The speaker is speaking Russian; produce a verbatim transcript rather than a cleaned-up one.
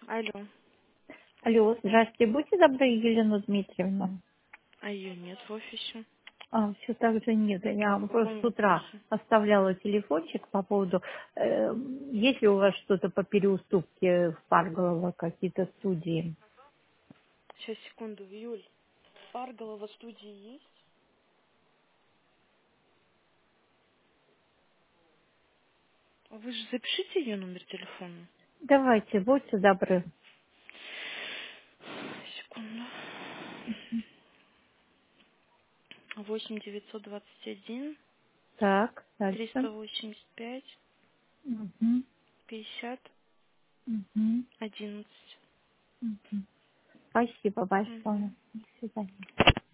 Алло. Алло, здравствуйте, будьте добры, Елена Дмитриевна. А ее нет в офисе. А, все так же нет. Я По вам просто какому с утра вопросу? оставляла телефончик по поводу, э, есть ли у вас что-то по переуступке в Парголово, какие-то студии? Сейчас, секунду, Юль. Парголова в студии есть? А вы же запишите ее номер телефона. Давайте, будьте добры. Секунду. Восемь девятьсот двадцать один Так, дальше. триста восемьдесят пять Мгм, пятьдесят мгм, одиннадцать. мгм. Спасибо Угу. большое. До свидания.